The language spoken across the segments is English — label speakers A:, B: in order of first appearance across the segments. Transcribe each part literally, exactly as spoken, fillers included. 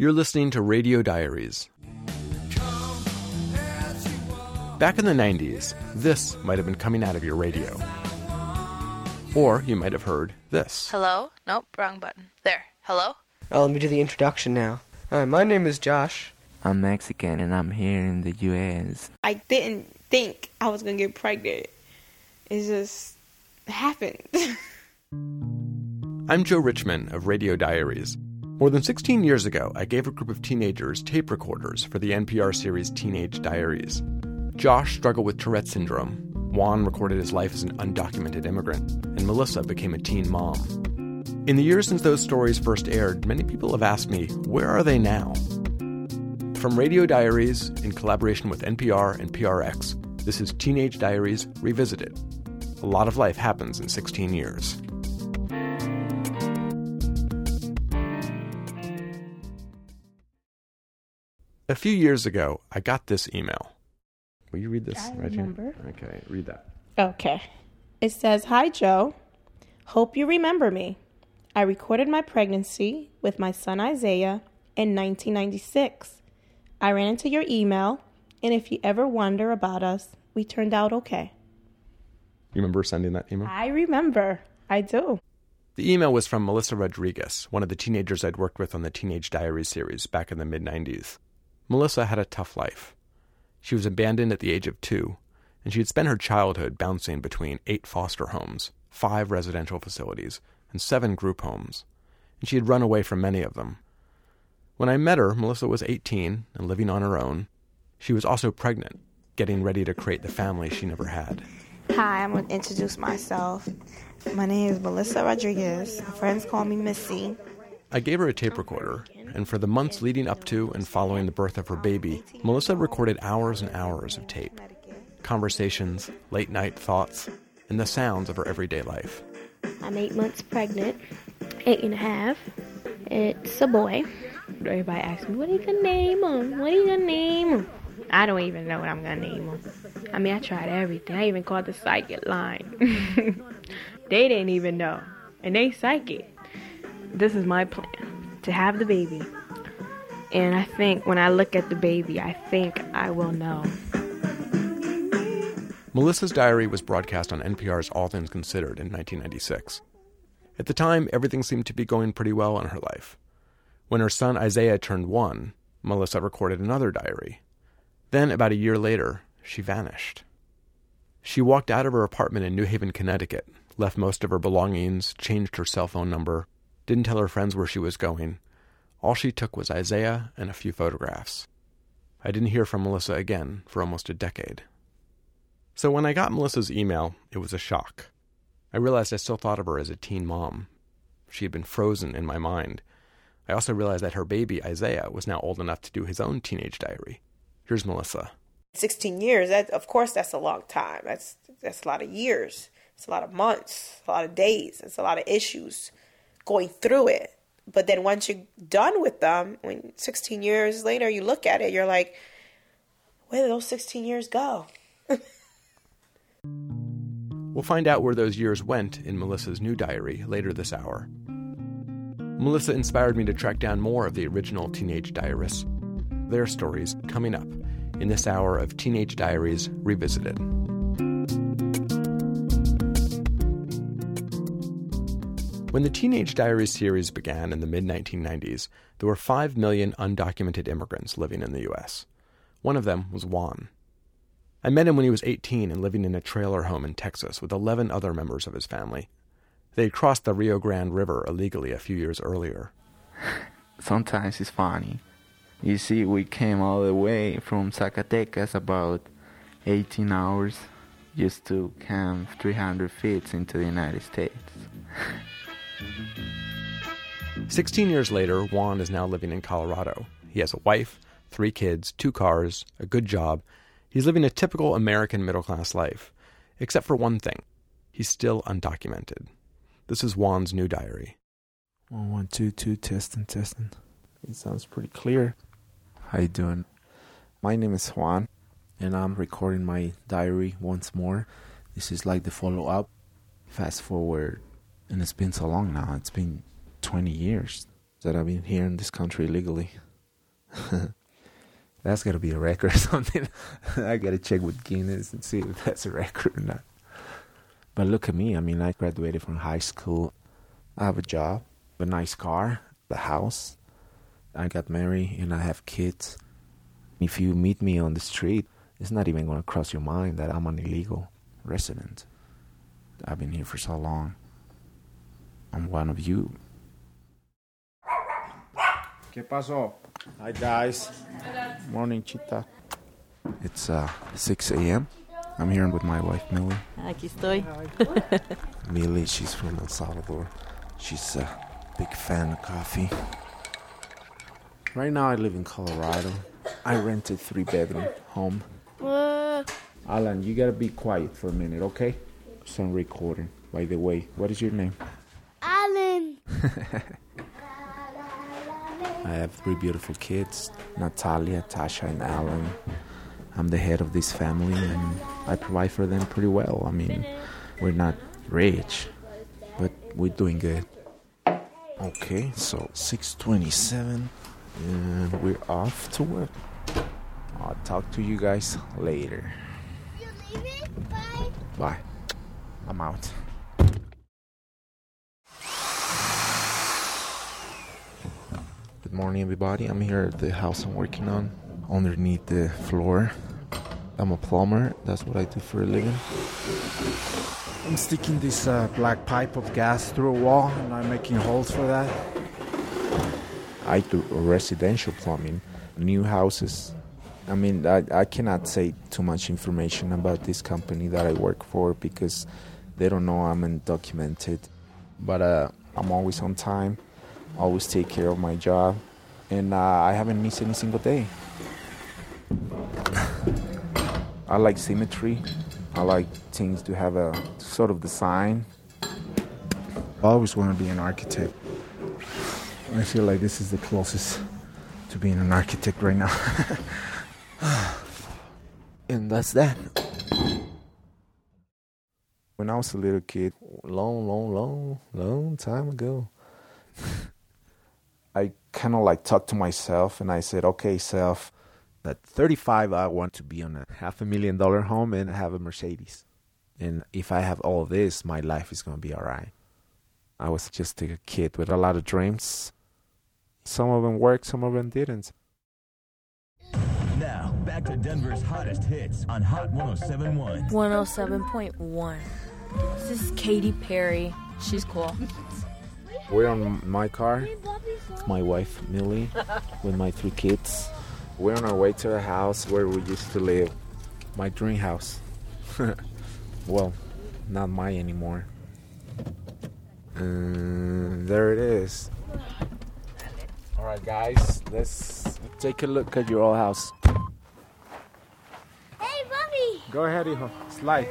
A: You're listening to Radio Diaries. Back in the nineties, this might have been coming out of your radio. Or you might have heard this.
B: Hello? Nope, wrong button. There. Hello?
C: Oh, let me do the introduction now. Hi, my name is Josh.
D: I'm Mexican and I'm here in the U S.
E: I didn't think I was going to get pregnant. It just happened.
A: I'm Joe Richman of Radio Diaries. More than sixteen years ago, I gave a group of teenagers tape recorders for the N P R series Teenage Diaries. Josh struggled with Tourette syndrome. Juan recorded his life as an undocumented immigrant. And Melissa became a teen mom. In the years since those stories first aired, many people have asked me, where are they now? From Radio Diaries, in collaboration with N P R and P R X, this is Teenage Diaries Revisited. A lot of life happens in sixteen years. A few years ago, I got this email. Will you read this?
E: I
A: right
E: remember.
A: Here? Okay, read that.
E: Okay. It says, "Hi, Joe. Hope you remember me. I recorded my pregnancy with my son Isaiah in nineteen ninety-six. I ran into your email, and if you ever wonder about us, we turned out okay."
A: You remember sending that email?
E: I remember. I do.
A: The email was from Melissa Rodriguez, one of the teenagers I'd worked with on the Teenage Diaries series back in the mid-nineties. Melissa had a tough life. She was abandoned at the age of two, and she had spent her childhood bouncing between eight foster homes, five residential facilities, and seven group homes, and she had run away from many of them. When I met her, Melissa was eighteen and living on her own. She was also pregnant, getting ready to create the family she never had.
E: Hi, I'm going to introduce myself. My name is Melissa Rodriguez. My friends call me Missy.
A: I gave her a tape recorder, and for the months leading up to and following the birth of her baby, Melissa recorded hours and hours of tape. Conversations, late-night thoughts, and the sounds of her everyday life.
F: I'm eight months pregnant, eight and a half. It's a boy. Everybody asks me, what are you going to name him? What are you going to name him? I don't even know what I'm going to name him. I mean, I tried everything. I even called the psychic line. They didn't even know. And they psychic. This is my plan, to have the baby. And I think when I look at the baby, I think I will know.
A: Melissa's diary was broadcast on N P R's All Things Considered in nineteen ninety-six. At the time, everything seemed to be going pretty well in her life. When her son Isaiah turned one, Melissa recorded another diary. Then, about a year later, she vanished. She walked out of her apartment in New Haven, Connecticut, left most of her belongings, changed her cell phone number, didn't tell her friends where she was going. All she took was Isaiah and a few photographs. I didn't hear from Melissa again for almost a decade. So when I got Melissa's email, it was a shock. I realized I still thought of her as a teen mom. She had been frozen in my mind. I also realized that her baby, Isaiah, was now old enough to do his own teenage diary. Here's Melissa.
G: sixteen years, that, of course that's a long time. That's that's a lot of years. It's a lot of months, a lot of days. It's a lot of issues going through it. But then once you're done with them, when sixteen years later you look at it, you're like, where did those sixteen years go?
A: We'll find out where those years went in Melissa's new diary later this hour. Melissa inspired me to track down more of the original teenage diarists. Their stories coming up in this hour of Teenage Diaries Revisited. When the Teenage Diaries series began in the mid nineteen nineties, there were five million undocumented immigrants living in the U S. One of them was Juan. I met him when he was eighteen and living in a trailer home in Texas with eleven other members of his family. They had crossed the Rio Grande River illegally a few years earlier.
D: Sometimes it's funny. You see, we came all the way from Zacatecas, about eighteen hours, just to camp three hundred feet into the United States.
A: Sixteen years later, Juan is now living in Colorado. He has a wife, three kids, two cars, a good job. He's living a typical American middle-class life, except for one thing. He's still undocumented. This is Juan's new diary.
H: One, one, two, two, testing, testing. It sounds pretty clear.
D: How you doing?
H: My name is Juan, and I'm recording my diary once more. This is like the follow-up. Fast forward, and it's been so long now. It's been twenty years that I've been here in this country legally. That's got to be a record or something. I got to check with Guinness and see if that's a record or not. But look at me. I mean, I graduated from high school. I have a job, a nice car, the house. I got married and I have kids. If you meet me on the street, it's not even going to cross your mind that I'm an illegal resident. I've been here for so long. I'm one of you. ¿Qué pasó? Hi, guys. Morning, Chita. It's uh, six a.m. I'm here with my wife, Millie.
I: Aquí estoy.
H: Millie, she's from El Salvador. She's a big fan of coffee. Right now, I live in Colorado. I rented three-bedroom home.
I: Uh,
H: Alan, you gotta be quiet for a minute, okay? So I'm recording. By the way, what is your name?
I: Alan.
H: I have three beautiful kids, Natalia, Tasha, and Alan. I'm the head of this family, and I provide for them pretty well. I mean, we're not rich, but we're doing good. Okay, so six twenty-seven, and we're off to work. I'll talk to you guys later.
I: You leaving? Bye.
H: Bye. I'm out. Good morning, everybody. I'm here at the house I'm working on, underneath the floor. I'm a plumber. That's what I do for a living. I'm sticking this uh, black pipe of gas through a wall, and I'm making holes for that. I do residential plumbing, new houses. I mean, I, I cannot say too much information about this company that I work for because they don't know I'm undocumented. But uh, I'm always on time, always take care of my job, and uh, I haven't missed any single day. I like symmetry. I like things to have a sort of design. I always want to be an architect. I feel like this is the closest to being an architect right now. And that's that. When I was a little kid, long, long, long, long time ago, I kind of like talked to myself and I said, okay, self, at thirty-five, I want to be on a half a million dollar home and have a Mercedes. And if I have all this, my life is going to be all right. I was just a kid with a lot of dreams. Some of them worked, some of them didn't.
J: Now, back to Denver's hottest hits on Hot one oh seven point one.
K: one oh seven point one. This is Katy Perry. She's cool.
H: We're on my car. It's my wife, Millie, with my three kids. We're on our way to a house where we used to live. My dream house. Well, not mine anymore. And there it is. All right, guys, let's take a look at your old house.
I: Hey, Bobby.
H: Go ahead, hijo. Slide.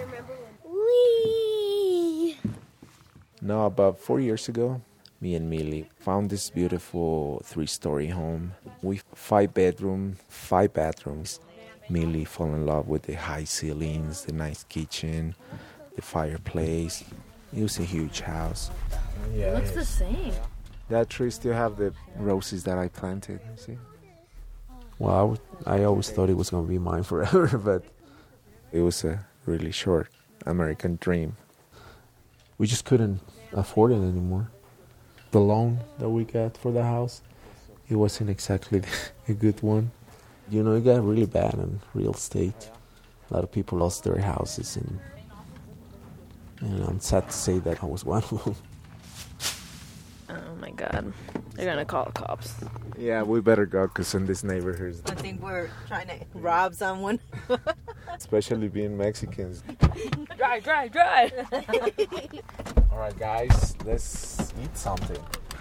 I: Wee.
H: No, about four years ago, me and Millie found this beautiful three-story home with five bedroom, five bathrooms. Millie fell in love with the high ceilings, the nice kitchen, the fireplace. It was a huge house.
K: Yeah, it looks the same.
H: That tree still have the roses that I planted, you see? Well, I, would, I always thought it was going to be mine forever, but it was a really short American dream. We just couldn't afford it anymore. The loan that we got for the house, it wasn't exactly a good one. You know, it got really bad in real estate. A lot of people lost their houses, and, and I'm sad to say that I was one of them.
K: Oh my God. They're gonna call the cops.
H: Yeah, we better go because in this neighborhood,
L: I think we're trying to rob someone.
H: especially being Mexicans.
K: Drive, drive, drive.
H: All right, guys, let's eat something.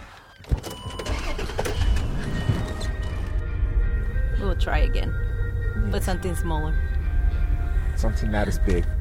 L: We'll try again, but something smaller.
H: Something not as big.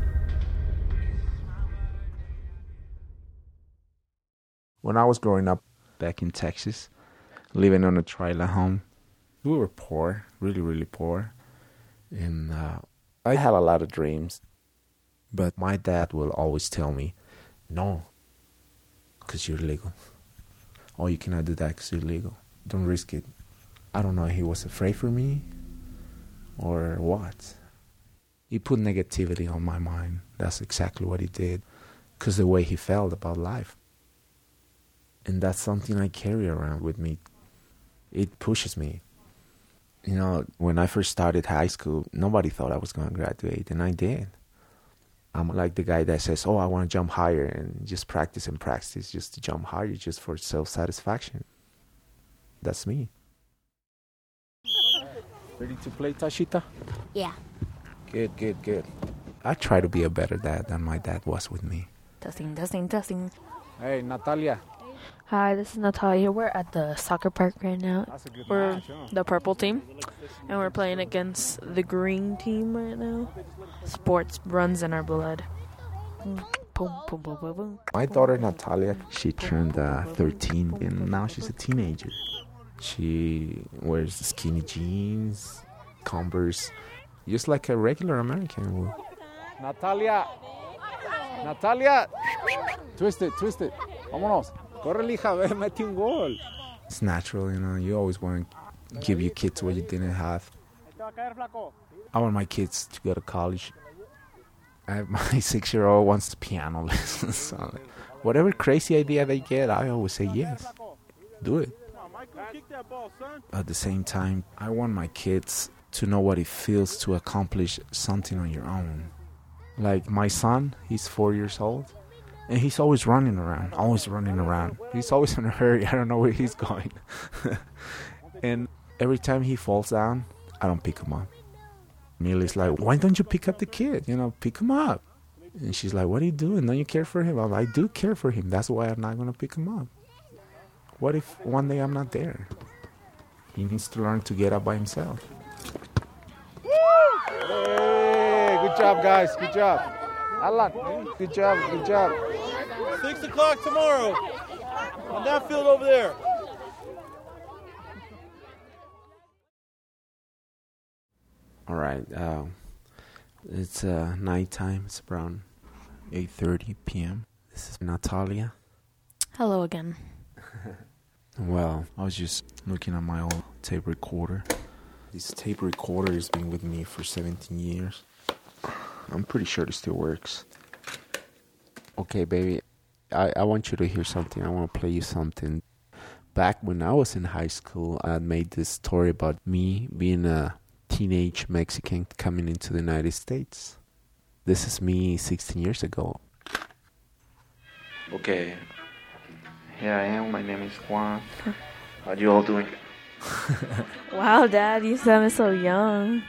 H: When I was growing up back in Texas, living on a trailer home, we were poor, really, really poor. And uh, I had a lot of dreams. But my dad will always tell me, no, because you're illegal. Oh, you cannot do that because you're illegal. Don't risk it. I don't know if he was afraid for me or what. He put negativity on my mind. That's exactly what he did. Because the way he felt about life. And that's something I carry around with me. It pushes me. You know, when I first started high school, nobody thought I was going to graduate, and I did. I'm like the guy that says, oh, I want to jump higher, and just practice and practice just to jump higher, just for self-satisfaction. That's me. Ready to play, Tashita?
F: Yeah.
H: Good, good, good. I try to be a better dad than my dad was with me.
K: Testing, testing, testing.
H: Hey, Natalia.
F: Hi, this is Natalia. We're at the soccer park right now.
L: We're match, huh? The purple team, and we're playing against the green team right now. Sports runs in our blood. Boom, boom, boom, boom, boom.
H: My daughter Natalia, she turned uh, thirteen, and now she's a teenager. She wears skinny jeans, Converse, just like a regular American would.
M: Natalia, Natalia, twist it, twist it. Vámonos. Corre, hija, ve, mete un gol.
H: It's natural, you know. You always want to give your kids what you didn't have. I want my kids to go to college. I have my six-year-old wants piano lessons. So whatever crazy idea they get, I always say yes. Do it. At the same time, I want my kids to know what it feels to accomplish something on your own. Like my son, he's four years old. And he's always running around, always running around. He's always in a hurry. I don't know where he's going. And every time he falls down, I don't pick him up. Millie's like, why don't you pick up the kid? You know, pick him up. And she's like, what are you doing? Don't you care for him? I'm like, I do care for him. That's why I'm not going to pick him up. What if one day I'm not there? He needs to learn to get up by himself.
M: Hey, good job, guys. Good job. Alan, good job, good job.
N: Six o'clock tomorrow on that field over there.
H: All right. Uh, it's uh, nighttime. It's around eight thirty p.m. This is Natalia.
L: Hello again.
H: Well, I was just looking at my old tape recorder. This tape recorder has been with me for seventeen years. I'm pretty sure it still works. Okay, baby, I, I want you to hear something. I want to play you something. Back when I was in high school, I had made this story about me being a teenage Mexican coming into the United States. This is me sixteen years ago. Okay, here I am. My name is Juan. How are you all doing?
L: Wow, Dad, you sound so young.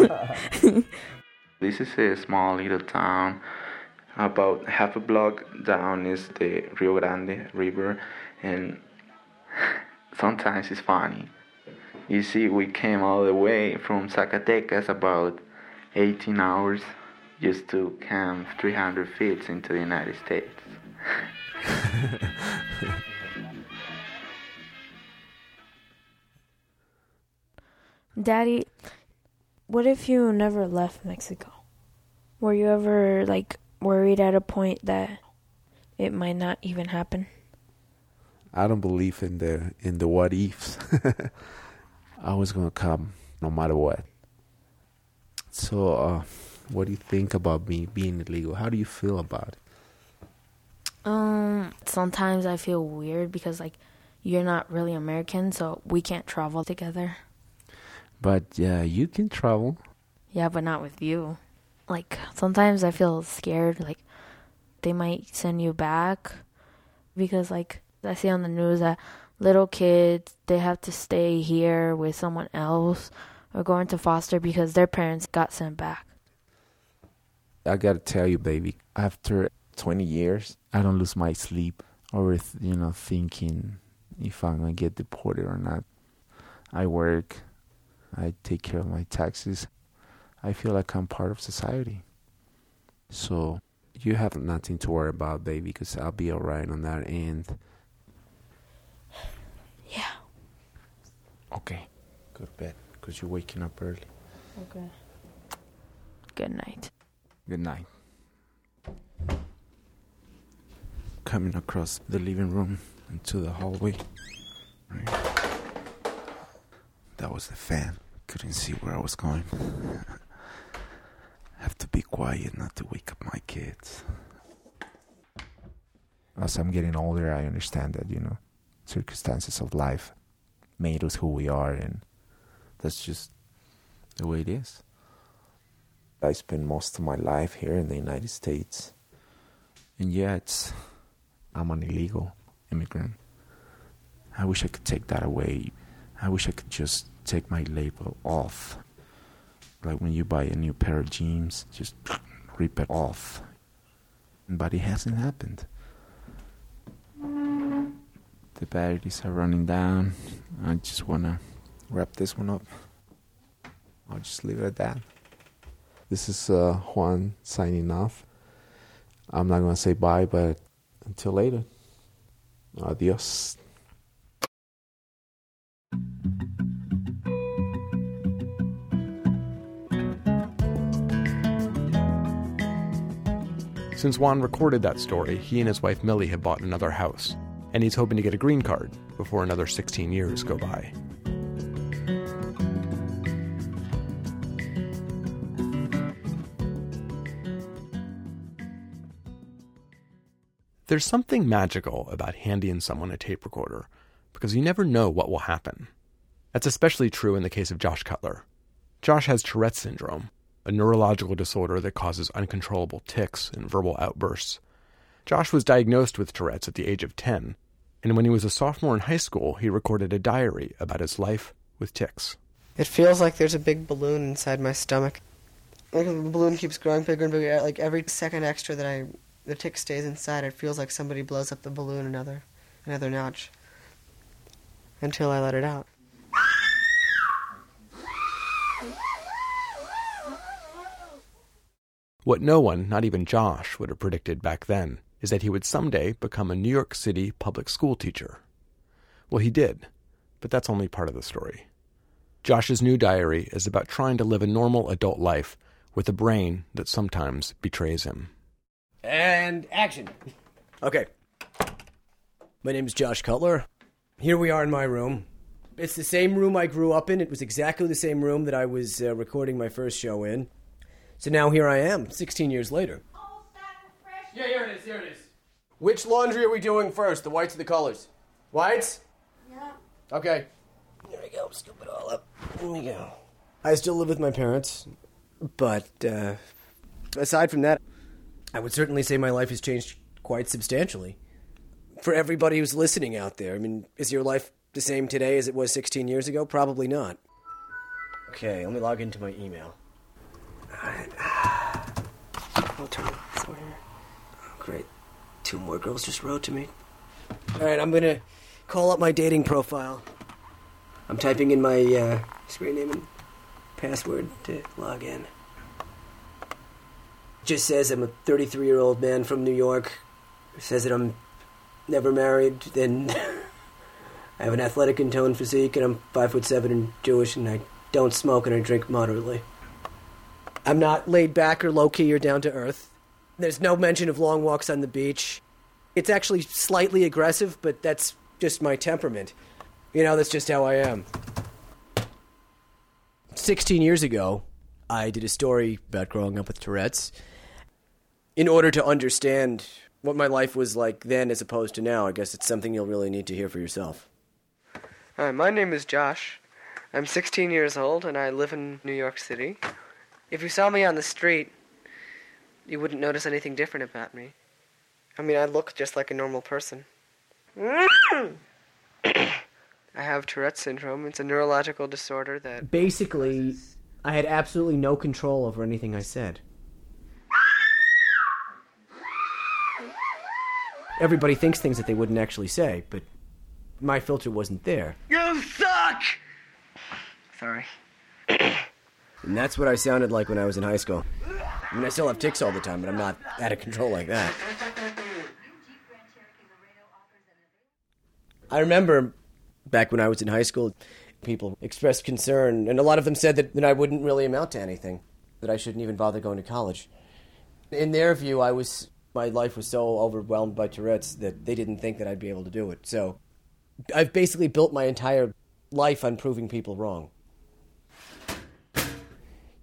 D: This is a small little town. About half a block down is the Rio Grande River, and sometimes it's funny. You see, we came all the way from Zacatecas, about eighteen hours, just to camp three hundred feet into the United States.
F: Daddy, what if you never left Mexico? Were you ever, like, worried at a point that it might not even happen?
H: I don't believe in the in the what ifs. I was gonna come no matter what. So, uh, what do you think about me being illegal? How do you feel about it?
F: Um, sometimes I feel weird because, like, you're not really American, so we can't travel together.
H: But yeah, you can travel.
F: Yeah, but not with you. Like, sometimes I feel scared, like, they might send you back. Because, like, I see on the news that little kids, they have to stay here with someone else or go into foster because their parents got sent back.
H: I gotta tell you, baby, after twenty years, I don't lose my sleep over, you know, thinking if I'm gonna get deported or not. I work. I take care of my taxes. I feel like I'm part of society. So you have nothing to worry about, baby, because I'll be all right on that end.
F: Yeah.
H: Okay. Go to bed, because you're waking up early.
F: Okay. Good night.
H: Good night. Coming across the living room into the hallway. Right. that was the fan. Couldn't see where I was going. Have to be quiet not to wake up my kids. As I'm getting older, I understand that, you know, circumstances of life made us who we are, and that's just the way it is. I spent most of my life here in the United States, and yet I'm an illegal immigrant. I wish I could take that away. I wish I could just take my label off. Like when you buy a new pair of jeans, just rip it off. But it hasn't happened. The batteries are running down. I just want to wrap this one up. I'll just leave it at that. This is uh, Juan signing off. I'm not going to say bye, but until later. Adios.
A: Since Juan recorded that story, he and his wife Millie have bought another house, and he's hoping to get a green card before another sixteen years go by. There's something magical about handing someone a tape recorder, because you never know what will happen. That's especially true in the case of Josh Cutler. Josh has Tourette's syndrome, a neurological disorder that causes uncontrollable tics and verbal outbursts. Josh was diagnosed with Tourette's at the age of ten, and when he was a sophomore in high school, he recorded a diary about his life with tics.
C: It feels like there's a big balloon inside my stomach. Like the balloon keeps growing bigger and bigger. Like every second extra that I, the tick stays inside, it feels like somebody blows up the balloon another, another notch. Until I let it out.
A: What no one, not even Josh, would have predicted back then is that he would someday become a New York City public school teacher. Well, he did, but that's only part of the story. Josh's new diary is about trying to live a normal adult life with a brain that sometimes betrays him.
O: And action. Okay. My name is Josh Cutler. Here we are in my room. It's the same room I grew up in. It was exactly the same room that I was uh, recording my first show in. So now here I am, sixteen years later. Yeah, here it is, here it is. Which laundry are we doing first, the whites or the colors? Whites?
I: Yeah.
O: Okay. Here we go, scoop it all up. Here we go. I still live with my parents, but uh, aside from that, I would certainly say my life has changed quite substantially. For everybody who's listening out there, I mean, is your life the same today as it was sixteen years ago? Probably not. Okay, let me log into my email. Alright. I'll turn this over here. Oh, great. Two more girls just wrote to me. Alright, I'm gonna call up my dating profile. I'm typing in my uh, screen name and password to log in. Just says I'm a thirty-three-year-old man from New York. It says that I'm never married, then I have an athletic and toned physique, and I'm five foot seven and Jewish, and I don't smoke and I drink moderately. I'm not laid back or low-key or down to earth. There's no mention of long walks on the beach. It's actually slightly aggressive, but that's just my temperament. You know, that's just how I am. Sixteen years ago, I did a story about growing up with Tourette's. In order to understand what my life was like then as opposed to now, I guess it's something you'll really need to hear for yourself.
C: Hi, my name is Josh. I'm sixteen years old, and I live in New York City. If you saw me on the street, you wouldn't notice anything different about me. I mean, I look just like a normal person. I have Tourette's syndrome. It's a neurological disorder that...
O: Basically, I had absolutely no control over anything I said. Everybody thinks things that they wouldn't actually say, but my filter wasn't there.
C: You suck! Sorry.
O: And that's what I sounded like when I was in high school. I mean, I still have tics all the time, but I'm not out of control like that. I remember back when I was in high school, people expressed concern, and a lot of them said that, that I wouldn't really amount to anything, that I shouldn't even bother going to college. In their view, I was my life was so overwhelmed by Tourette's that they didn't think that I'd be able to do it. So I've basically built my entire life on proving people wrong.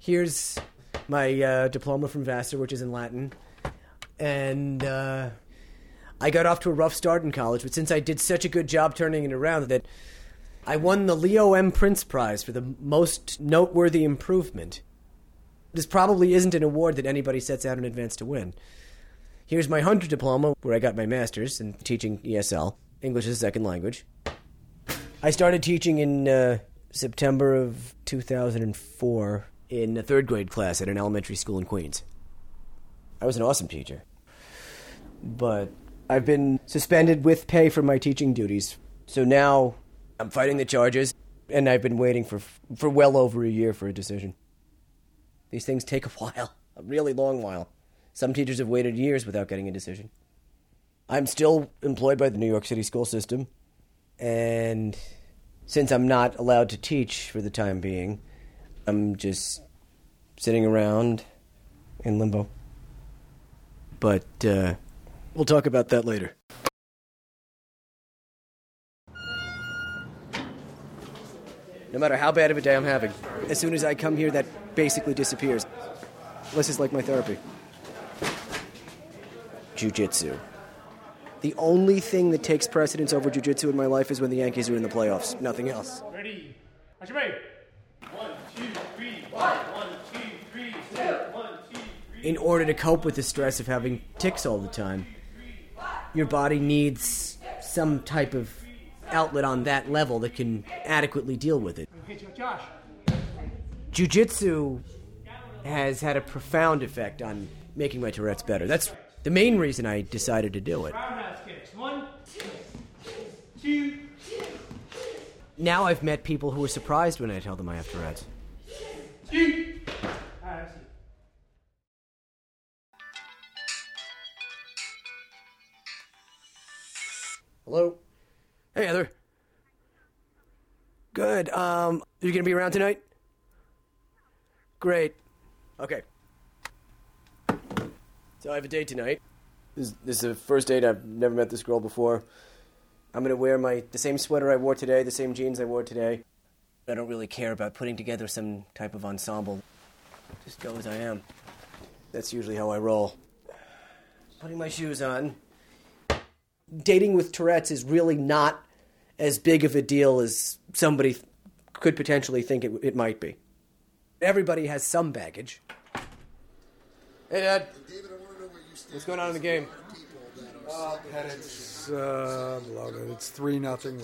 O: Here's my uh, diploma from Vassar, which is in Latin. And uh, I got off to a rough start in college, but since I did such a good job turning it around that I won the Leo M. Prince Prize for the most noteworthy improvement. This probably isn't an award that anybody sets out in advance to win. Here's my Hunter diploma, where I got my master's in teaching E S L, English as a second language. I started teaching in uh, September of two thousand four in a third grade class at an elementary school in Queens. I was an awesome teacher. But I've been suspended with pay for my teaching duties. So now I'm fighting the charges, and I've been waiting for for well over a year for a decision. These things take a while, a really long while. Some teachers have waited years without getting a decision. I'm still employed by the New York City school system, and since I'm not allowed to teach for the time being, I'm just sitting around in limbo. But uh, we'll talk about that later. No matter how bad of a day I'm having, as soon as I come here, that basically disappears. This is like my therapy. Jiu-jitsu. The only thing that takes precedence over jiu-jitsu in my life is when the Yankees are in the playoffs. Nothing else.
P: Ready. Watch your baby. One, two, three, one, one, two, three, four, one, two, three.
O: In order to cope with the stress of having tics all the time, your body needs some type of outlet on that level that can adequately deal with it.
P: Okay, Josh.
O: Jiu-jitsu has had a profound effect on making my Tourette's better. That's the main reason I decided to do it.
P: Roundhouse kicks. One, two.
O: Now I've met people who are surprised when I tell them I have Tourette's.
P: Two. All right, I see.
O: Hello? Hey, Heather. Good. Um, are you going to be around tonight? Great. Okay. So I have a date tonight. This, this is the first date. I've never met this girl before. I'm going to wear my the same sweater I wore today, the same jeans I wore today. I don't really care about putting together some type of ensemble. Just go as I am. That's usually how I roll. Putting my shoes on. Dating with Tourette's is really not as big of a deal as somebody th- could potentially think it, it might be. Everybody has some baggage. Hey, Dad. What's going on in the game?
Q: Uh, it's, uh, beloved, it's three nothing.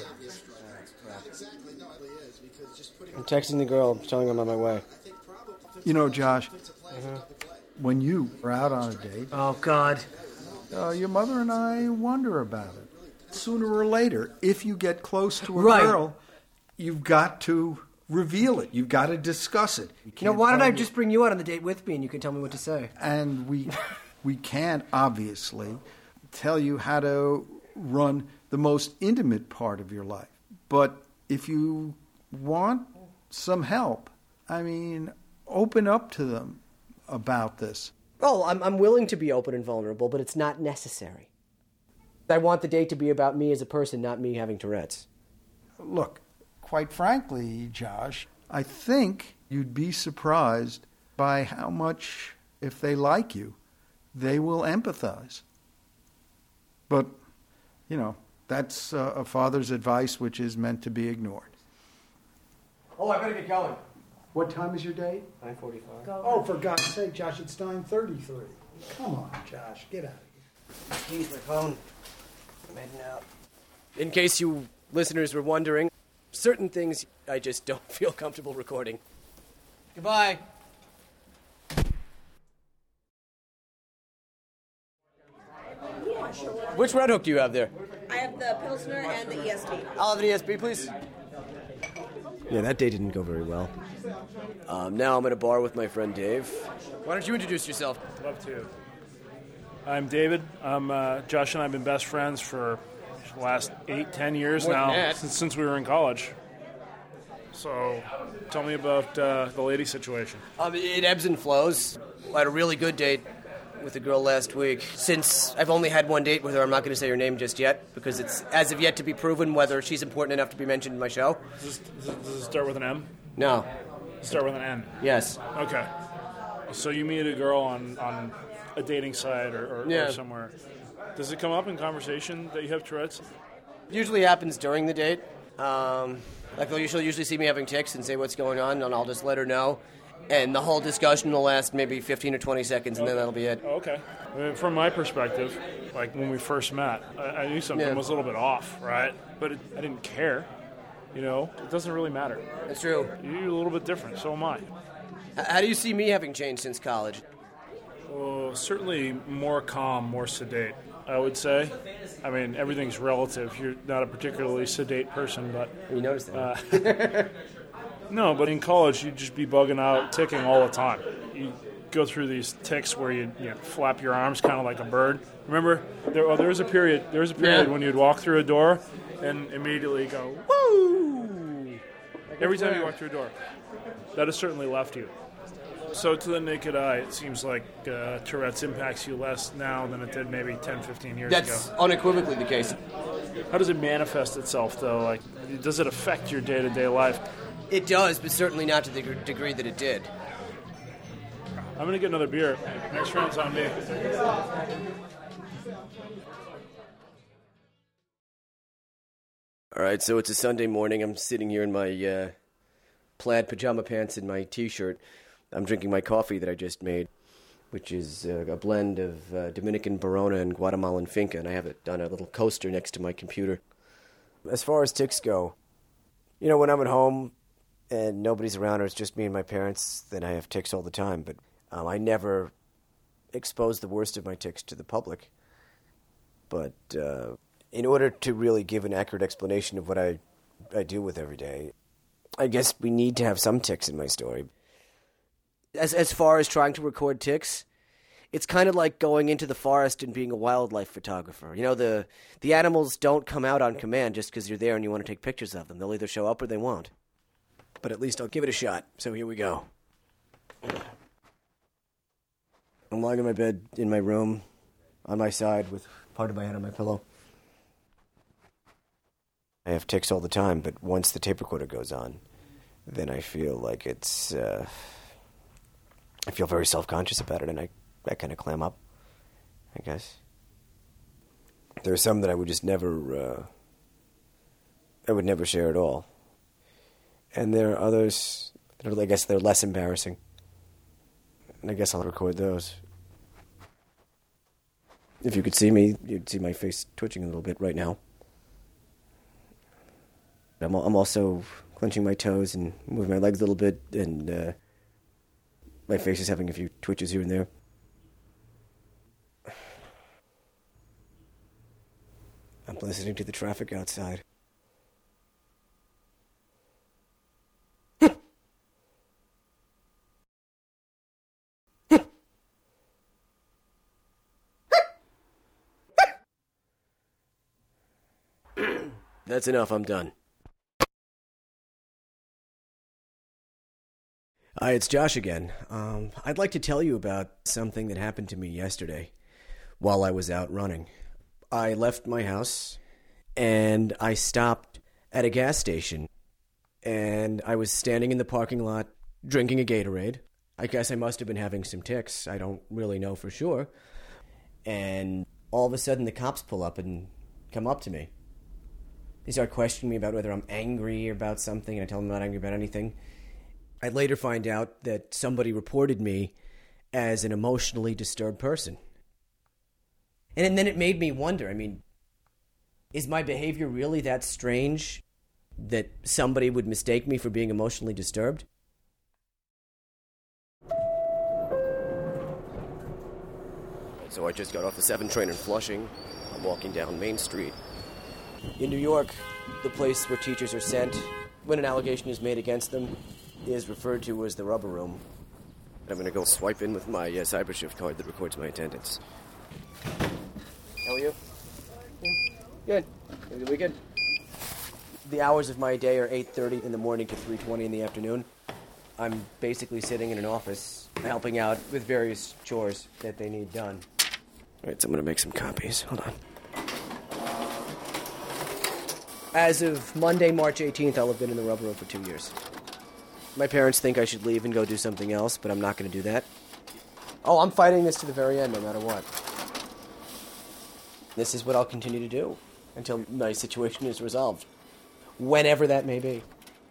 O: I'm texting the girl, telling her I'm on my way.
Q: You know, Josh, mm-hmm. when you are out on a date...
O: Oh, God.
Q: Uh, your mother and I wonder about it. Sooner or later, if you get close to a
O: right.
Q: girl, you've got to reveal it. You've got to discuss it. You,
O: you know, why don't I just bring you out on the date with me and you can tell me what to say?
Q: And we we can't, obviously, tell you how to run the most intimate part of your life. But if you want some help, I mean, open up to them about this.
O: Oh, I'm I'm willing to be open and vulnerable, but it's not necessary. I want the date to be about me as a person, not me having Tourette's.
Q: Look, quite frankly, Josh, I think you'd be surprised by how much, if they like you, they will empathize. But, you know, that's uh, a father's advice which is meant to be ignored.
O: Oh, I better get going.
Q: What time is your date?
O: nine forty-five.
Q: Oh, for God's sake, Josh, it's nine thirty-three. Come on, Josh, get out of here.
O: Use my phone. I'm heading out. In case you listeners were wondering, certain things I just don't feel comfortable recording. Goodbye. Which Red Hook do you have there?
G: I have the Pilsner and the E S P.
O: I'll have an E S P, please. Yeah, that day didn't go very well. Um, now I'm at a bar with my friend Dave. Why don't you introduce yourself?
R: Love to. I'm David. I'm, uh, Josh and I have been best friends for the last eight, ten years
O: More than
R: now,
O: that.
R: since, since we were in college. So, tell me about uh, the lady situation.
O: Um, it ebbs and flows. I had a really good date with a girl last week. Since I've only had one date with her, I'm not going to say her name just yet, because it's as of yet to be proven whether she's important enough to be mentioned in my show.
R: Does this, does this start with an M?
O: No.
R: Start with an N.
O: Yes.
R: Okay. So you meet a girl on, on a dating site or, or,
O: Yeah.
R: or somewhere. Does it come up in conversation that you have Tourette's?
O: Usually happens during the date. Um, like they'll usually, usually see me having tics and say what's going on, and I'll just let her know. And the whole discussion will last maybe fifteen or twenty seconds, and then that'll be it.
R: Okay. I mean, from my perspective, like when we first met, I, I knew something
O: Yeah.
R: was a little bit off, right? But it, I didn't care. You know, it doesn't really matter.
O: That's true.
R: You're a little bit different, so am I.
O: H- How do you see me having changed since college?
R: Oh, certainly more calm, more sedate, I would say. I mean, everything's relative. You're not a particularly sedate person, but...
O: You notice that?
R: Uh, no, but in college, you'd just be bugging out, ticking all the time. You go through these tics where you, you know, flap your arms kind of like a bird. Remember? There, oh, there was a period. There was a period
O: Yeah.
R: when you'd walk through a door and immediately go, woo! Every time you walk through a door. That has certainly left you. So to the naked eye, it seems like uh, Tourette's impacts you less now than it did maybe ten, fifteen years
O: That's
R: ago.
O: unequivocally the case.
R: How does it manifest itself, though? Like, does it affect your day-to-day life?
O: It does, but certainly not to the gr- degree that it did.
R: I'm going to get another beer. Next round's on me.
O: All right, so it's a Sunday morning. I'm sitting here in my uh, plaid pajama pants and my T-shirt. I'm drinking my coffee that I just made, which is uh, a blend of uh, Dominican Barona and Guatemalan Finca, and I have it on a little coaster next to my computer. As far as tics go, you know, when I'm at home and nobody's around or it's just me and my parents, then I have tics all the time. But um, I never expose the worst of my tics to the public. But uh, in order to really give an accurate explanation of what I, I deal with every day, I guess we need to have some tics in my story. As as far as trying to record tics, it's kind of like going into the forest and being a wildlife photographer. You know, the the animals don't come out on command just because you're there and you want to take pictures of them. They'll either show up or they won't. But at least I'll give it a shot. So here we go. I'm lying in my bed in my room, on my side, with part of my head on my pillow. I have tics all the time, but once the tape recorder goes on, then I feel like it's... Uh, I feel very self-conscious about it, and I, I kind of clam up, I guess. There are some that I would just never... Uh, I would never share at all. And there are others that are, I guess, they're less embarrassing. And I guess I'll record those. If you could see me, you'd see my face twitching a little bit right now. I'm I'm also clenching my toes and moving my legs a little bit, and uh, my face is having a few twitches here and there. I'm listening to the traffic outside. That's enough, I'm done. Hi, it's Josh again. Um, I'd like to tell you about something that happened to me yesterday while I was out running. I left my house and I stopped at a gas station, and I was standing in the parking lot drinking a Gatorade. I guess I must have been having some tics. I don't really know for sure. And all of a sudden the cops pull up and come up to me. They start questioning me about whether I'm angry about something, and I tell them I'm not angry about anything. I later find out that somebody reported me as an emotionally disturbed person. And then it made me wonder, I mean, is my behavior really that strange that somebody would mistake me for being emotionally disturbed? So I just got off the seven train in Flushing. I'm walking down Main Street. In New York, the place where teachers are sent when an allegation is made against them is referred to as the rubber room. I'm going to go swipe in with my uh, CyberShift card that records my attendance. How are you? Good. Have a good weekend? The hours of my day are eight thirty in the morning to three twenty in the afternoon. I'm basically sitting in an office helping out with various chores that they need done. All right, so I'm going to make some copies. Hold on. As of Monday, March eighteenth, I'll have been in the rubber room for two years. My parents think I should leave and go do something else, but I'm not going to do that. Oh, I'm fighting this to the very end, no matter what. This is what I'll continue to do until my situation is resolved, whenever that may be.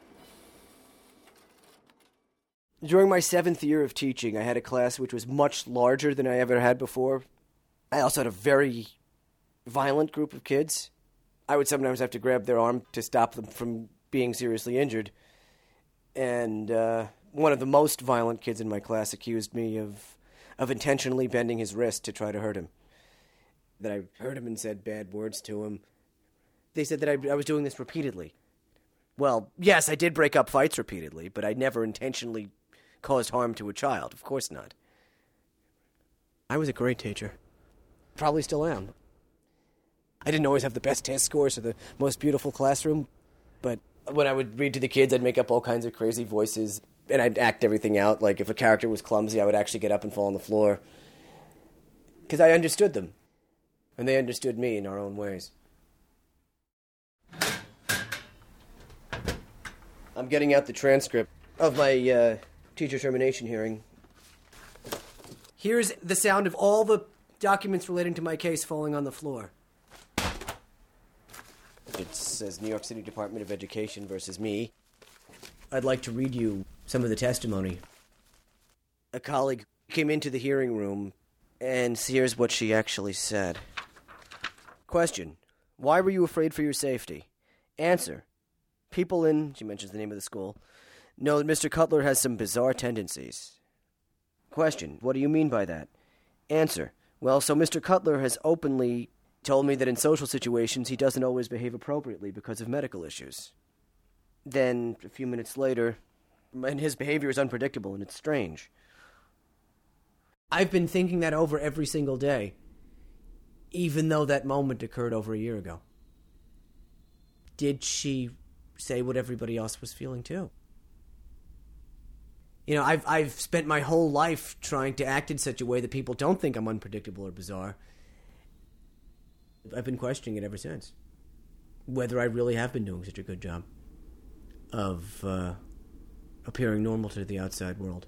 O: During my seventh year of teaching, I had a class which was much larger than I ever had before. I also had a very violent group of kids. I would sometimes have to grab their arm to stop them from being seriously injured. And uh, one of the most violent kids in my class accused me of, of intentionally bending his wrist to try to hurt him. That I hurt him and said bad words to him. They said that I, I was doing this repeatedly. Well, yes, I did break up fights repeatedly, but I never intentionally caused harm to a child. Of course not. I was a great teacher. Probably still am. I didn't always have the best test scores or the most beautiful classroom, but when I would read to the kids, I'd make up all kinds of crazy voices, and I'd act everything out. Like, if a character was clumsy, I would actually get up and fall on the floor. Because I understood them, and they understood me in our own ways. I'm getting out the transcript of my uh, teacher termination hearing. Here's the sound of all the documents relating to my case falling on the floor. It says New York City Department of Education versus me. I'd like to read you some of the testimony. A colleague came into the hearing room, and here's what she actually said. Question: why were you afraid for your safety? Answer: people in, she mentions the name of the school, know that Mister Cutler has some bizarre tendencies. Question: what do you mean by that? Answer: well, so Mister Cutler has openly told me that in social situations he doesn't always behave appropriately because of medical issues. Then, a few minutes later, and his behavior is unpredictable and it's strange. I've been thinking that over every single day, even though that moment occurred over a year ago. Did she say what everybody else was feeling too? You know, I've I've spent my whole life trying to act in such a way that people don't think I'm unpredictable or bizarre. I've been questioning it ever since. Whether I really have been doing such a good job of uh, appearing normal to the outside world.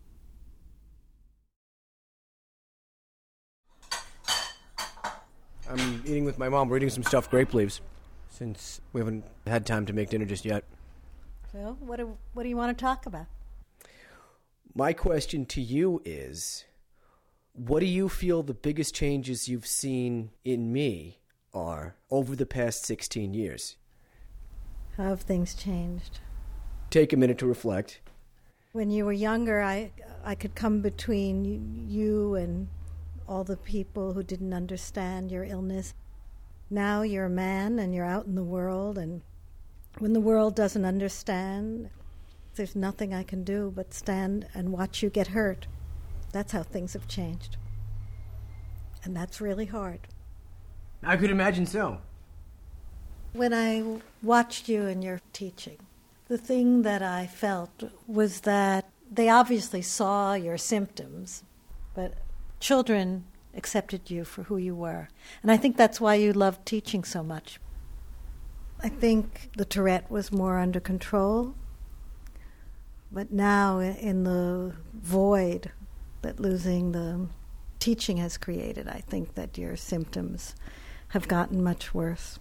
O: I'm eating with my mom. We're eating some stuffed grape leaves, since we haven't had time to make dinner just yet.
S: So, what do, what do you want to talk about?
O: My question to you is, what do you feel the biggest changes you've seen in me are over the past sixteen years?
S: How have things changed?
O: Take a minute to reflect.
S: When you were younger, I I could come between you and all the people who didn't understand your illness. Now you're a man and you're out in the world, and when the world doesn't understand, there's nothing I can do but stand and watch you get hurt. That's how things have changed. And that's really hard.
O: I could imagine so.
S: When I watched you and your teaching, the thing that I felt was that they obviously saw your symptoms, but children accepted you for who you were. And I think that's why you loved teaching so much. I think the Tourette was more under control, but now in the void that losing the teaching has created, I think that your symptoms have gotten much worse.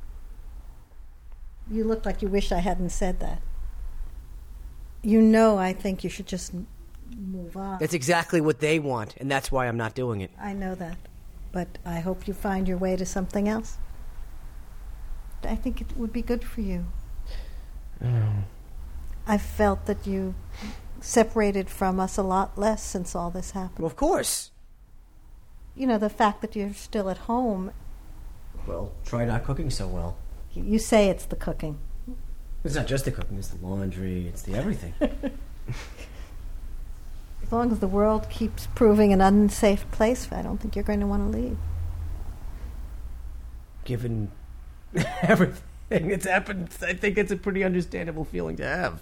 S: You look like you wish I hadn't said that. You know, I think you should just move on.
O: That's exactly what they want, and that's why I'm not doing it.
S: I know that, but I hope you find your way to something else. I think it would be good for you.
O: Oh.
S: I've felt that you separated from us a lot less since all this happened.
O: Well, of course.
S: You know, the fact that you're still at home.
O: Well, try not cooking so well.
S: You say it's the cooking.
O: It's not just the cooking, it's the laundry, it's the everything.
S: As long as the world keeps proving an unsafe place, I don't think you're going to want to leave.
O: Given everything that's happened, I think it's a pretty understandable feeling to have.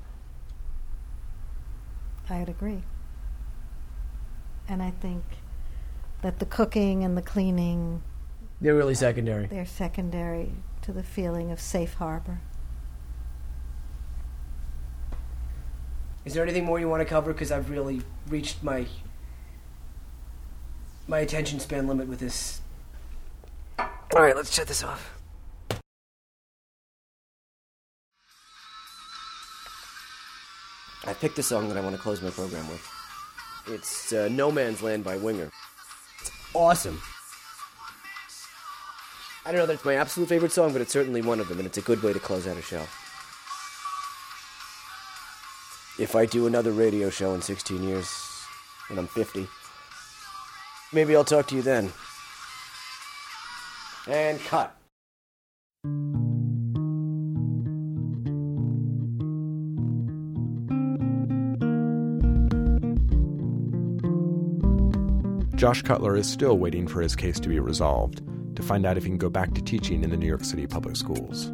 S: I'd agree. And I think that the cooking and the cleaning...
O: They're really secondary.
S: They're secondary to the feeling of safe harbor.
O: Is there anything more you want to cover? Because I've really reached my my attention span limit with this. All right, let's shut this off. I picked a song that I want to close my program with. It's uh, No Man's Land by Winger. It's awesome. I don't know that it's my absolute favorite song, but it's certainly one of them, and it's a good way to close out a show. If I do another radio show in sixteen years, when I'm fifty, maybe I'll talk to you then. And cut.
A: Josh Cutler is still waiting for his case to be resolved to find out if he can go back to teaching in the New York City public schools.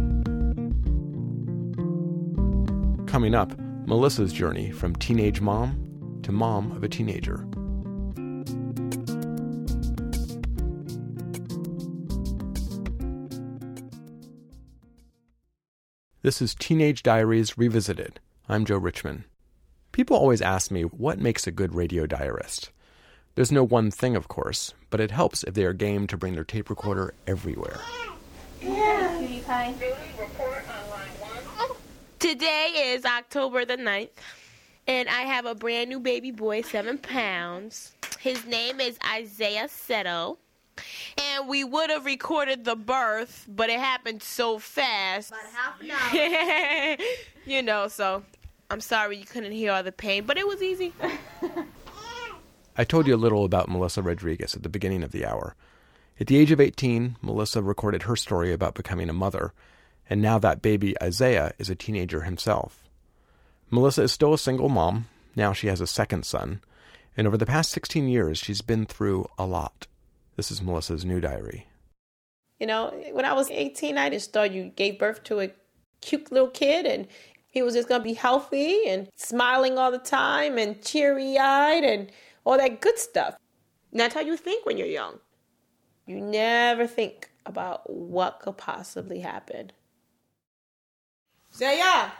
A: Coming up, Melissa's journey from teenage mom to mom of a teenager. This is Teenage Diaries Revisited. I'm Joe Richman. People always ask me what makes a good radio diarist. There's no one thing, of course, but it helps if they are game to bring their tape recorder everywhere.
F: Yeah. Cutie pie. Today is October the ninth, and I have a brand new baby boy, seven pounds. His name is Isaiah Seto, and we would have recorded the birth, but it happened so fast. About half an hour. You know, so I'm sorry you couldn't hear all the pain, but it was easy.
A: I told you a little about Melissa Rodriguez at the beginning of the hour. At the age of eighteen, Melissa recorded her story about becoming a mother, and now that baby, Isaiah, is a teenager himself. Melissa is still a single mom. Now she has a second son, and over the past sixteen years, she's been through a lot. This is Melissa's new diary.
G: You know, when I was eighteen, I just thought you gave birth to a cute little kid, and he was just going to be healthy and smiling all the time and cheery-eyed and all that good stuff. And that's how you think when you're young. You never think about what could possibly happen. Zaya!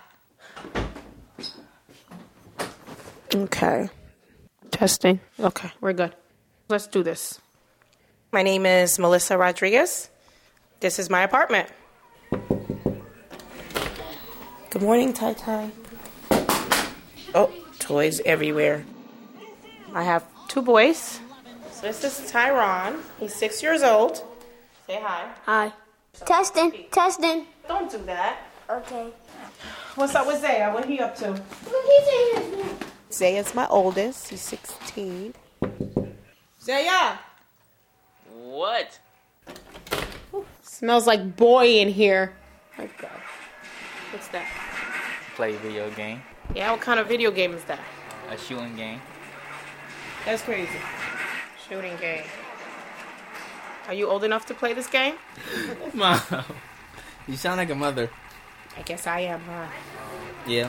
G: Okay. Testing. Okay, we're good. Let's do this. My name is Melissa Rodriguez. This is my apartment. Good morning, Tai Tai. Oh, toys everywhere. I have two boys. So this is Tyron. He's six years old. Say hi.
I: Hi. Testing, testing.
G: Don't do that.
I: Okay.
G: What's up with Zaya? What are he up to? Zaya's my oldest. He's sixteen. Zaya!
L: What?
G: Ooh, smells like boy in here. Oh, God. What's that?
T: Play video game.
G: Yeah, what kind of video game is that?
T: A shooting game.
G: That's crazy. Shooting game. Are you old enough to play this game?
T: Mom, you sound like a mother.
G: I guess I am, huh?
T: Yeah.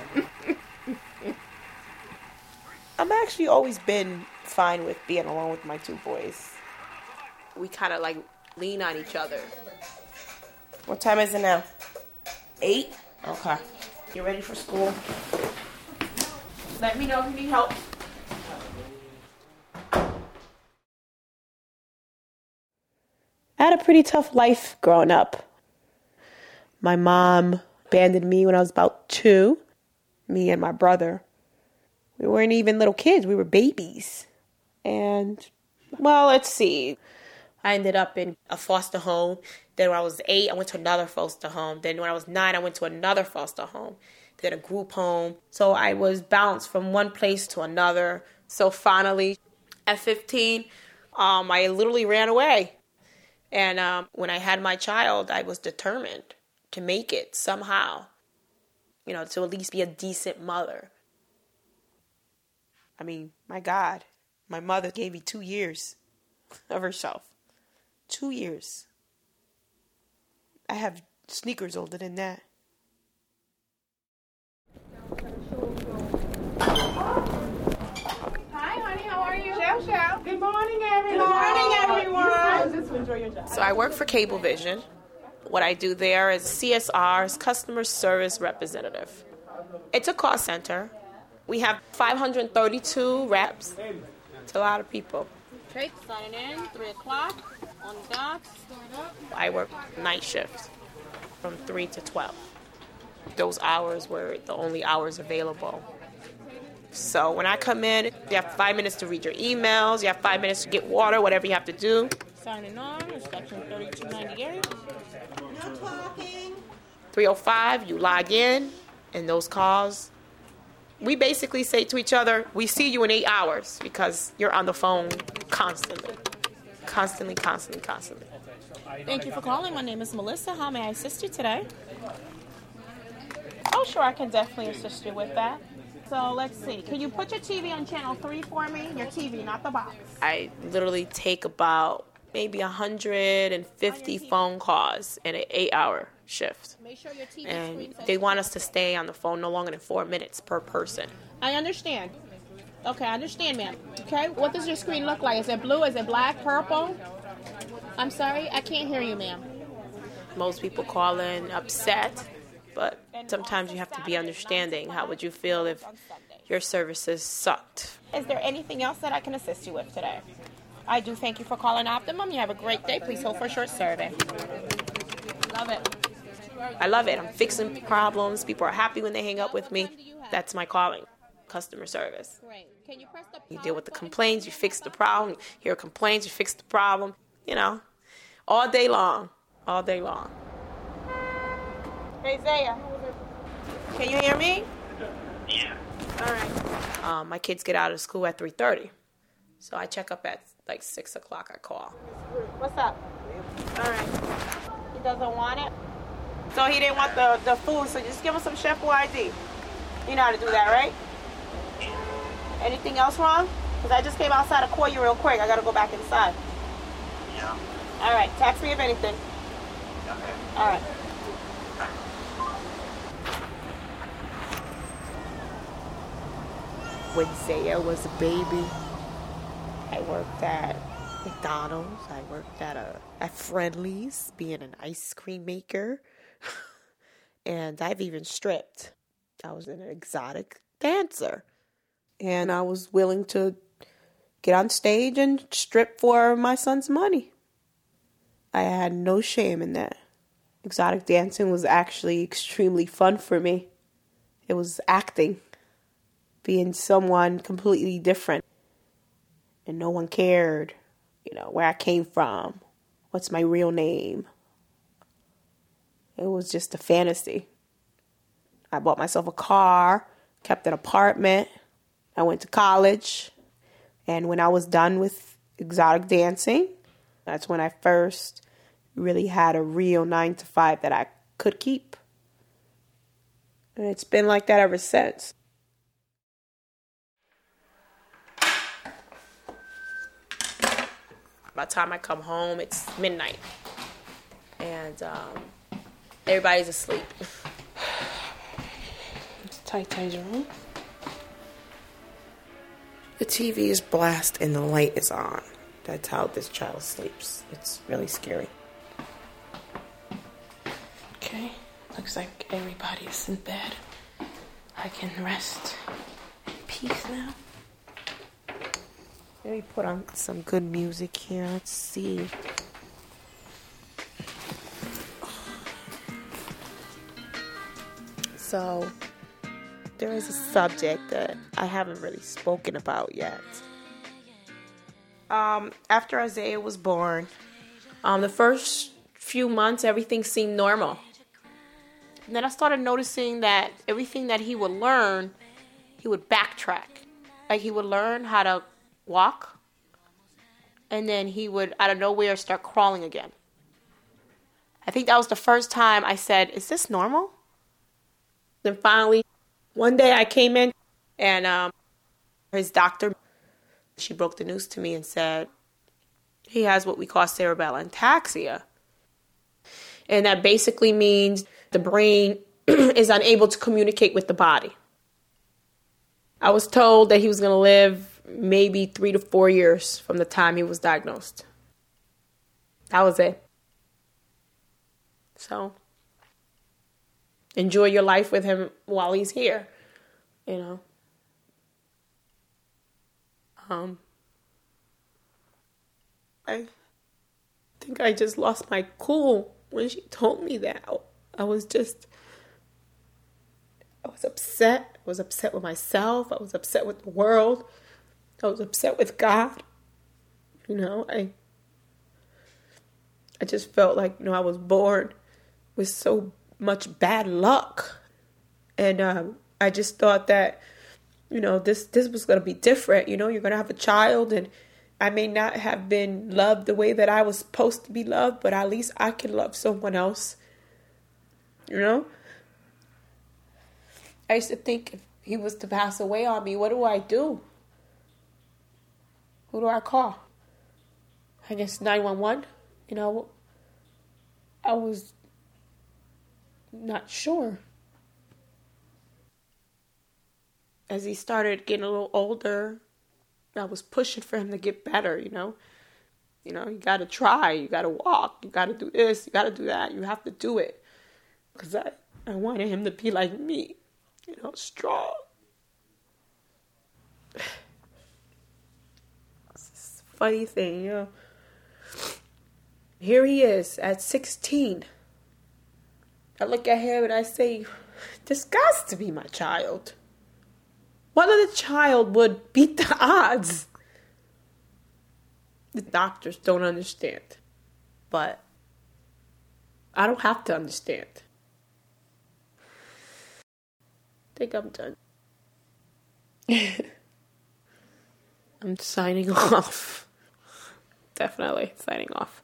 G: I've actually always been fine with being alone with my two boys. We kind of like lean on each other. What time is it now? Eight? Okay. You ready for school? Let me know if you need help. I had a pretty tough life growing up. My mom abandoned me when I was about two. Me and my brother. We weren't even little kids. We were babies. And, well, let's see. I ended up in a foster home. Then when I was eight, I went to another foster home. Then when I was nine, I went to another foster home. Then a group home. So I was bounced from one place to another. So finally, at fifteen, um, I literally ran away. And um, when I had my child, I was determined to make it somehow. You know, to at least be a decent mother. I mean, my God, my mother gave me two years of herself. Two years. I have sneakers older than that.
U: Hi, honey. How are you?
G: Shell, Shell.
U: Good morning, everyone.
G: Good morning, everyone.
U: Just enjoy your job.
G: So I work for Cablevision. What I do there is C S R's customer service representative. It's a call center. We have five hundred thirty-two reps. It's a lot of people.
E: Okay, signing in, three o'clock on the dot.
G: I work night shift from three to twelve. Those hours were the only hours available. So when I come in, you have five minutes to read your emails, you have five minutes to get water, whatever you have to do.
E: Signing on, section thirty-two ninety-eight.
G: No talking. three oh five, you log in, and those calls, we basically say to each other, we see you in eight hours because you're on the phone constantly. Constantly, constantly, constantly.
E: Thank you for calling. My name is Melissa. How may I assist you today? Oh, sure, I can definitely assist you with that. So let's see. Can you put your T V on channel three for me? Your T V, not the box.
G: I literally take about maybe one hundred fifty phone calls in an eight-hour shift.
E: Make sure your T V
G: And
E: screen says-
G: they want us to stay on the phone no longer than four minutes per person.
E: I understand. Okay, I understand, ma'am. Okay, what does your screen look like? Is it blue? Is it black? Purple? I'm sorry, I can't hear you, ma'am.
G: Most people call in upset, but sometimes you have to be understanding. How would you feel if your services sucked?
E: Is there anything else that I can assist you with today? I do thank you for calling Optimum. You have a great day. Please hold for a short survey. Love it.
G: I love it. I'm fixing problems. People are happy when they hang up with me. That's my calling, customer service.
E: Great. Can you press the
G: You deal with the complaints, you fix the problem. Hear complaints, you fix the problem. You know, all day long, all day long.
E: Hey, Zaya. Can you hear me?
G: Yeah. All right. Um, my kids get out of school at three thirty, so I check up at like six o'clock. I call.
E: What's up? All right. He doesn't want it? So he didn't want the, the food, so just give him some Chef I D. You know how to do that, right? Anything else wrong? Because I just came outside to call you real quick. I got to go back inside.
B: Yeah.
E: All right. Text me if anything.
B: Okay.
E: All right.
G: When Zaya was a baby, I worked at McDonald's. I worked at a at Friendly's, being an ice cream maker. And I've even stripped. I was an exotic dancer. And I was willing to get on stage and strip for my son's money. I had no shame in that. Exotic dancing was actually extremely fun for me. It was acting, being someone completely different. And no one cared, you know, where I came from, what's my real name. It was just a fantasy. I bought myself a car, kept an apartment. I went to college. And when I was done with exotic dancing, that's when I first really had a real nine to five that I could keep. And it's been like that ever since. By the time I come home, it's midnight. And um, everybody's asleep. It's tight, tight room. The T V is blast and the light is on. That's how this child sleeps. It's really scary. Okay, looks like everybody's in bed. I can rest in peace now. Let me put on some good music here. Let's see. So, there is a subject that I haven't really spoken about yet. Um, after Isaiah was born, um, the first few months, everything seemed normal. And then I started noticing that everything that he would learn, he would backtrack. Like, he would learn how to walk, and then he would, out of nowhere, start crawling again. I think that was the first time I said, is this normal? Then finally, one day I came in, and um, his doctor, she broke the news to me and said, he has what we call cerebral ataxia. And that basically means the brain is unable to communicate with the body. I was told that he was going to live maybe three to four years from the time he was diagnosed. That was it. So, enjoy your life with him while he's here, you know. Um, I think I just lost my cool when she told me that. I was just, I was upset. I was upset with myself. I was upset with the world. I was upset with God. You know, I, I just felt like, you know, I was born with so much bad luck. And um, I just thought that, you know, this, this was going to be different. You know, you're going to have a child, and I may not have been loved the way that I was supposed to be loved, but at least I can love someone else. You know? I used to think if he was to pass away on me, what do I do? Who do I call? I guess nine one one? You know, I was not sure. As he started getting a little older, I was pushing for him to get better, you know. You know, you got to try, you got to walk, you got to do this, you got to do that. You have to do it. Because I, I wanted him to be like me, you know, strong. It's this funny thing, you know. Here he is at sixteen. I look at him and I say, this has to be my child. What other child would beat the odds? The doctors don't understand. But I don't have to understand. I think I'm done. I'm signing off. Definitely signing off.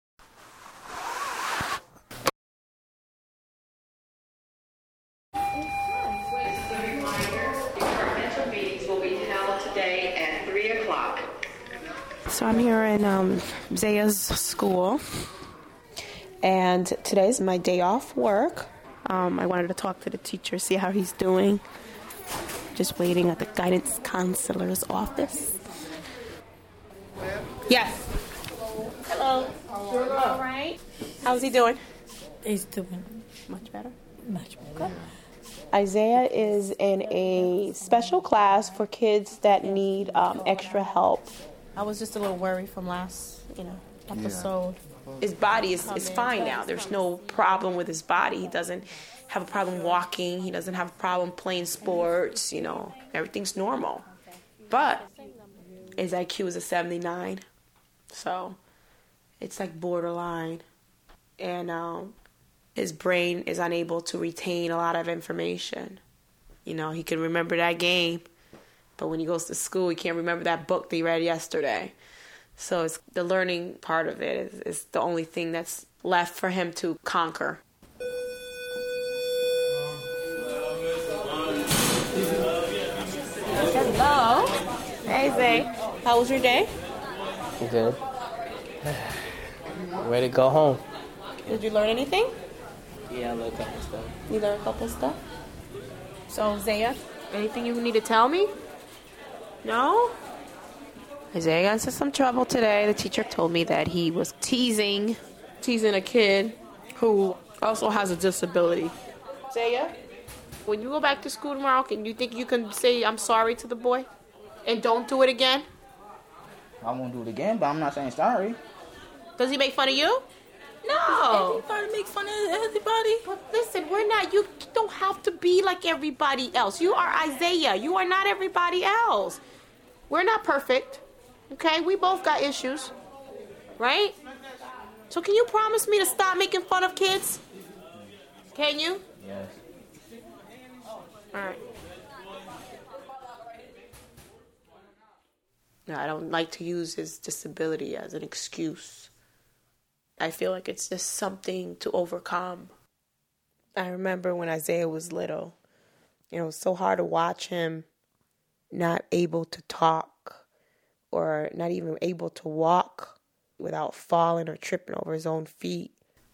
G: So I'm here in um, Zaya's school, and today's my day off work. Um, I wanted to talk to the teacher, see how he's doing. Just waiting at the guidance counselor's office. Yes. Hello. All right. How's he doing?
S: He's doing
G: much better.
S: Much better.
G: Isaiah is in a special class for kids that need um, extra help. I was just a little worried from last, you know, episode. Yeah. His body is, is fine now. There's no problem with his body. He doesn't have a problem walking. He doesn't have a problem playing sports. You know, everything's normal. But his I Q is a seventy-nine. So it's like borderline. And um, his brain is unable to retain a lot of information. You know, he can remember that game. But when he goes to school, he can't remember that book that he read yesterday. So it's the learning part of it is, is the only thing that's left for him to conquer. Hello. Hey, Zay. How was your day?
C: Good. Ready to go home.
G: Did you learn anything?
C: Yeah, I learned a couple stuff.
G: You learned a couple stuff? So, Zaya, anything you need to tell me? No? Isaiah got into some trouble today. The teacher told me that he was teasing, teasing a kid who also has a disability. Isaiah, when you go back to school tomorrow, can you think you can say I'm sorry to the boy? And don't do it again?
T: I won't do it again, but I'm not saying sorry.
G: Does he make fun of you? No.
T: Everybody make fun of everybody.
G: But listen, we're not, you don't have to be like everybody else. You are Isaiah. You are not everybody else. We're not perfect, okay? We both got issues, right? So can you promise me to stop making fun of kids? Can you?
T: Yes.
G: All right. No, I don't like to use his disability as an excuse. I feel like it's just something to overcome. I remember when Isaiah was little, you know, it was so hard to watch him not able to talk or not even able to walk without falling or tripping over his own feet.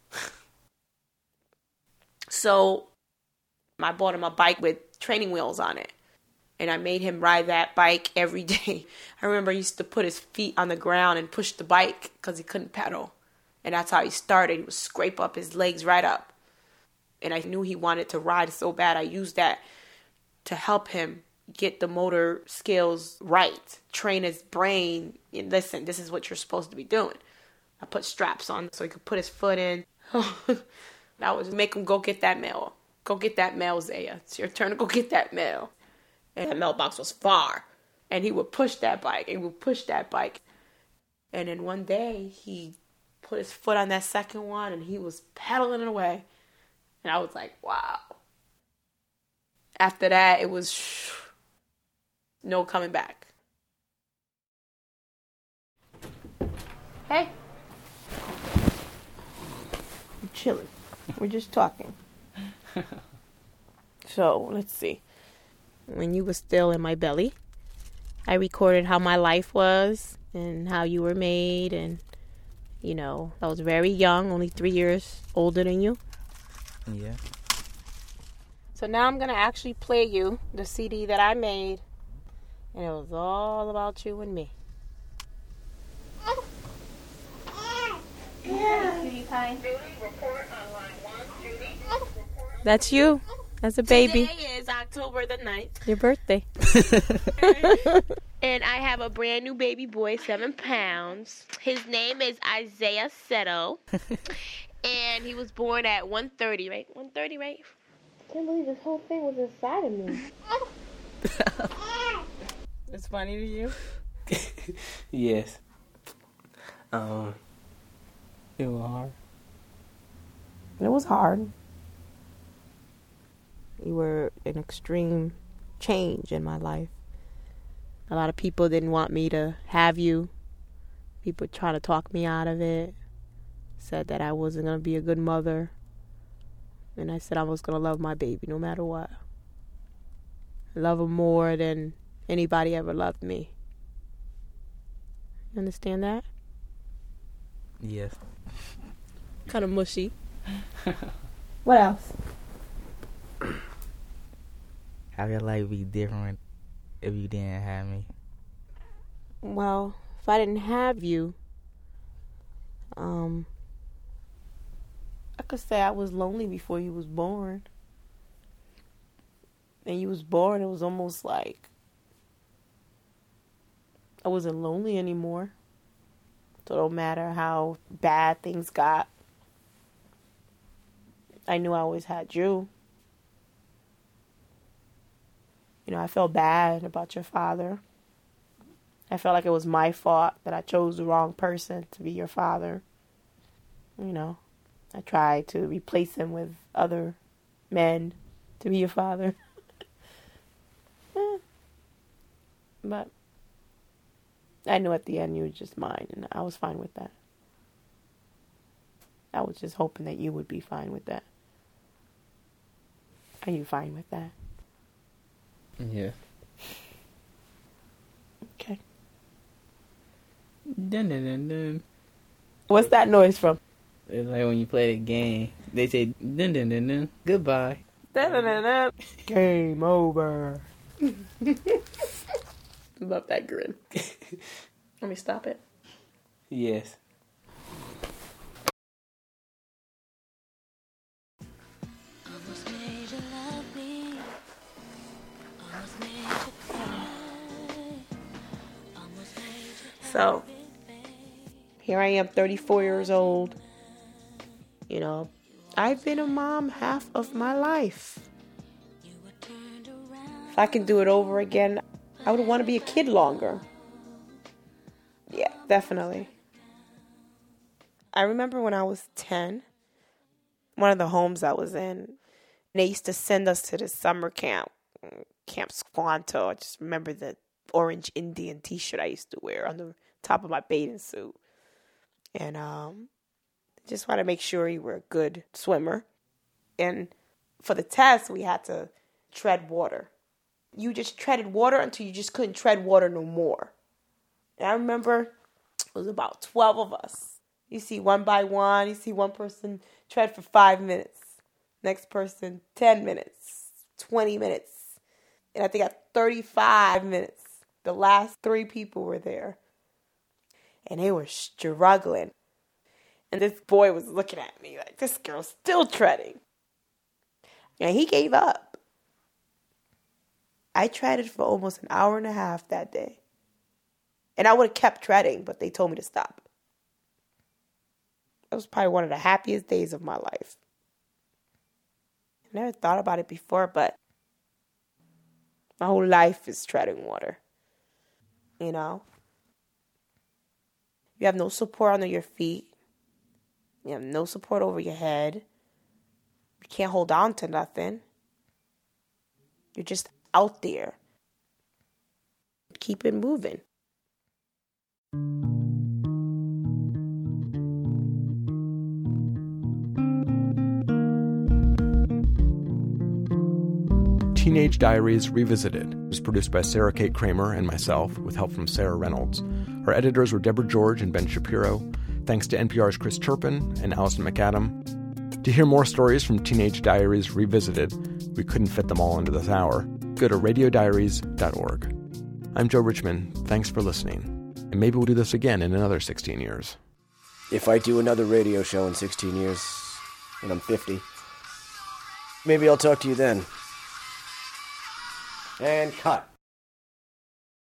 G: So I bought him a bike with training wheels on it. And I made him ride that bike every day. I remember he used to put his feet on the ground and push the bike because he couldn't pedal. And that's how he started. He would scrape up his legs right up. And I knew he wanted to ride so bad. I used that to help him get the motor skills right, train his brain. And listen, this is what you're supposed to be doing. I put straps on so he could put his foot in. That was make him go get that mail. Go get that mail, Zaya. It's your turn to go get that mail. And that mailbox was far. And he would push that bike, and he would push that bike. And then one day, he put his foot on that second one, and he was pedaling it away. And I was like, wow. After that, it was shh, no coming back. Hey. I'm chilling. We're just talking. So, let's see. When you were still in my belly, I recorded how my life was and how you were made. And, you know, I was very young, only three years older than you.
T: Yeah.
G: So now I'm going to actually play you the C D that I made. And it was all about you and me.
U: Yeah.
G: That's you. As a baby.
F: Today is October the ninth.
G: Your birthday.
F: And I have a brand new baby boy, seven pounds. His name is Isaiah Seto. And he was born at one thirty, right? one thirty, right? I can't believe this whole thing was inside of me.
G: It's funny to you?
T: Yes. Um, it was hard.
G: It was hard. You were an extreme change in my life. A lot of people didn't want me to have you. People trying to talk me out of it. Said that I wasn't going to be a good mother. And I said I was going to love my baby no matter what. Love him more than anybody ever loved me. You understand that?
T: Yes.
G: Kind of mushy. What else?
T: How your life be different if you didn't have me?
G: Well, if I didn't have you, um, I could say I was lonely before you was born. And you was born, it was almost like I wasn't lonely anymore. So no matter how bad things got, I knew I always had you. You know, I felt bad about your father. I felt like it was my fault that I chose the wrong person to be your father. You know, I tried to replace him with other men to be your father. But I knew at the end you were just mine, and I was fine with that. I was just hoping that you would be fine with that. Are you fine with that?
T: Yeah.
G: Okay.
T: Dun, dun, dun, dun.
G: What's that noise from?
T: It's like when you play the game, they say dun dun dun dun. Goodbye.
G: Dun, dun, dun, dun. Game over. Love that grin. Let me stop it.
T: Yes.
G: So, here I am, thirty-four years old. You know, I've been a mom half of my life. If I can do it over again, I would want to be a kid longer. Yeah, definitely. I remember when I was ten, one of the homes I was in, they used to send us to the summer camp, Camp Squanto. I just remember the orange Indian t-shirt I used to wear on the top of my bathing suit. And um, just want to make sure you were a good swimmer. And for the test, we had to tread water. You just treaded water until you just couldn't tread water no more. And I remember it was about twelve of us. You see one by one, you see one person tread for five minutes. Next person, ten minutes, twenty minutes. And I think at thirty-five minutes, the last three people were there. And they were struggling. And this boy was looking at me like, this girl's still treading. And he gave up. I treaded for almost an hour and a half that day. And I would have kept treading, but they told me to stop. That was probably one of the happiest days of my life. I never thought about it before, but my whole life is treading water. You know? You have no support under your feet. You have no support over your head. You can't hold on to nothing. You're just out there. Keep it moving.
A: Teenage Diaries Revisited was produced by Sarah Kate Kramer and myself, with help from Sarah Reynolds. Our editors were Deborah George and Ben Shapiro. Thanks to N P R's Chris Turpin and Allison McAdam. To hear more stories from Teenage Diaries Revisited, we couldn't fit them all into this hour, go to radio diaries dot org. I'm Joe Richmond. Thanks for listening. And maybe we'll do this again in another sixteen years.
O: If I do another radio show in sixteen years, and I'm fifty, maybe I'll talk to you then. And cut.